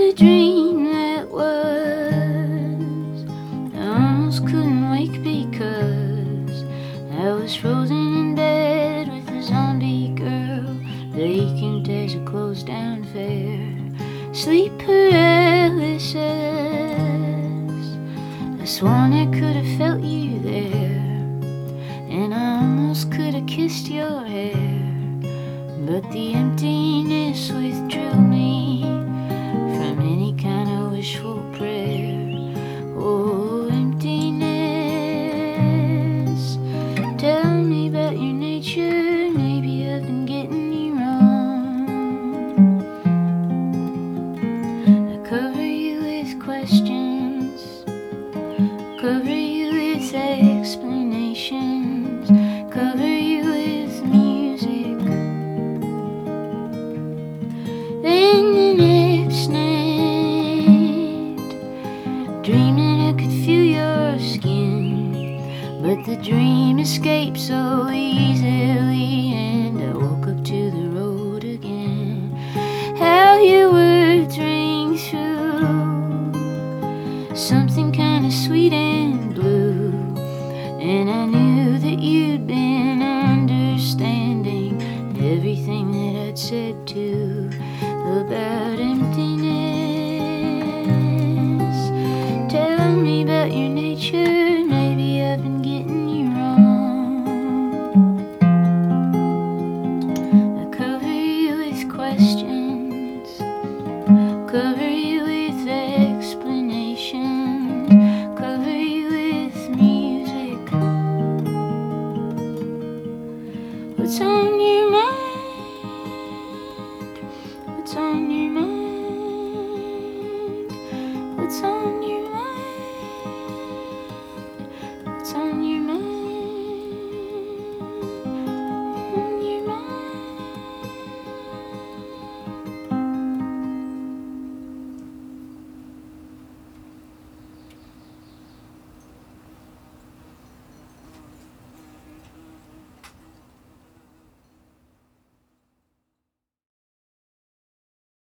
a dream that was. I almost couldn't wake because I was frozen in bed with a zombie girl, vacant as a closed down fair. Sleep paralysis. I sworn I could have felt you there, and I almost could have kissed your hair, but the emptiness withdrew me from any kind of wishful prayer. Oh, emptiness, tell me about your nature. Maybe I've been getting you wrong. I cover you with questions, cover you with explanations, cover you with music. Then the next night, dreaming I could feel your skin, but the dream escaped so easily, and I woke up to the road again. How your words ring through, something kind of sweet and blue, and I knew that you'd been understanding everything that I'd said too about emptiness. Tell me about your nature. Maybe I've been getting you wrong. I cover you with questions, cover